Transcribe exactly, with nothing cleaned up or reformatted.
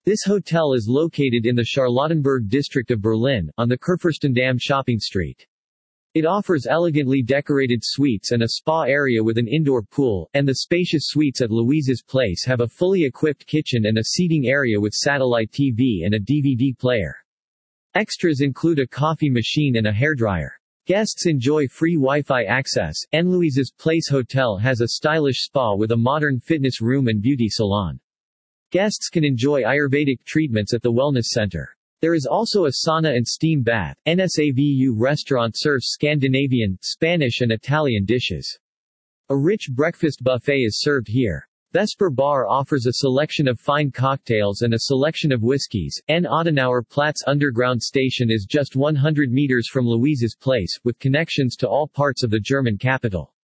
This hotel is located in the Charlottenburg district of Berlin, on the Kurfürstendamm shopping street. It offers elegantly decorated suites and a spa area with an indoor pool, and the spacious suites at Louise's Place have a fully equipped kitchen and a seating area with satellite T V and a D V D player. Extras include a coffee machine and a hairdryer. Guests enjoy free Wi-Fi access. N Louise's Place Hotel has a stylish spa with a modern fitness room and beauty salon. Guests can enjoy Ayurvedic treatments at the wellness center. There is also a sauna and steam bath. N S A V U restaurant serves Scandinavian, Spanish and Italian dishes. A rich breakfast buffet is served here. Vesper Bar offers a selection of fine cocktails and a selection of whiskeys. N Adenauer Platz underground station is just one hundred meters from Louise's Place, with connections to all parts of the German capital.